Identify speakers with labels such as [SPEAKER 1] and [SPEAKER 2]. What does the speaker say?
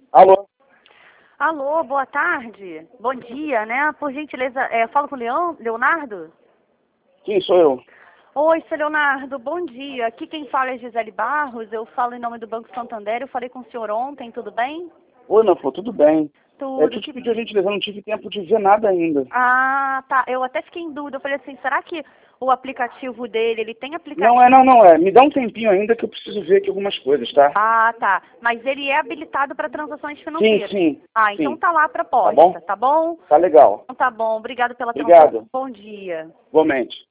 [SPEAKER 1] Alô?
[SPEAKER 2] Alô, boa tarde. Bom dia, né? Por gentileza, falo com o Leonardo?
[SPEAKER 1] Sim, sou eu.
[SPEAKER 2] Oi, seu Leonardo, bom dia. Aqui quem fala é Gisele Barros, eu falo em nome do Banco Santander, eu falei com o senhor ontem, tudo bem?
[SPEAKER 1] Oi, meu pô, tudo bem?
[SPEAKER 2] Tudo.
[SPEAKER 1] Tu te pediu a gentileza, eu não tive tempo de ver nada ainda.
[SPEAKER 2] Ah, tá. Eu até fiquei em dúvida, eu falei assim, será que o aplicativo dele, ele tem aplicativo?
[SPEAKER 1] Não é. Me dá um tempinho ainda que eu preciso ver aqui algumas coisas, tá?
[SPEAKER 2] Ah, tá. Mas ele é habilitado para transações financeiras?
[SPEAKER 1] Sim.
[SPEAKER 2] Ah, então tá lá a
[SPEAKER 1] Tá bom?
[SPEAKER 2] proposta, tá bom?
[SPEAKER 1] Tá legal.
[SPEAKER 2] Então tá bom, obrigado pela atenção.
[SPEAKER 1] Obrigado.
[SPEAKER 2] Bom dia.
[SPEAKER 1] Igualmente.